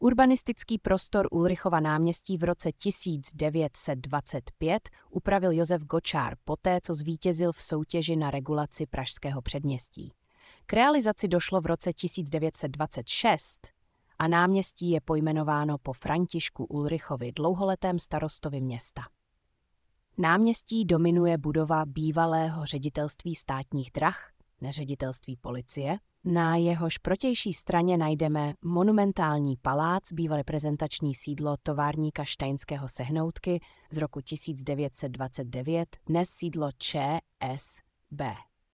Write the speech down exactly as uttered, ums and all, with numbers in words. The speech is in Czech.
Urbanistický prostor Ulrichova náměstí v roce tisíc devět set dvacet pět upravil Josef Gočár poté, co zvítězil v soutěži na regulaci pražského předměstí. K realizaci došlo v roce tisíc devět set dvacet šest a náměstí je pojmenováno po Františku Ulrichovi, dlouholetém starostovi města. Náměstí dominuje budova bývalého ředitelství státních drah, neředitelství policie. Na jehož protější straně najdeme monumentální palác, bývalé prezentační sídlo továrníka Štejnského Sehnoutky z roku tisíc devět set dvacet devět, dnes sídlo ČSB.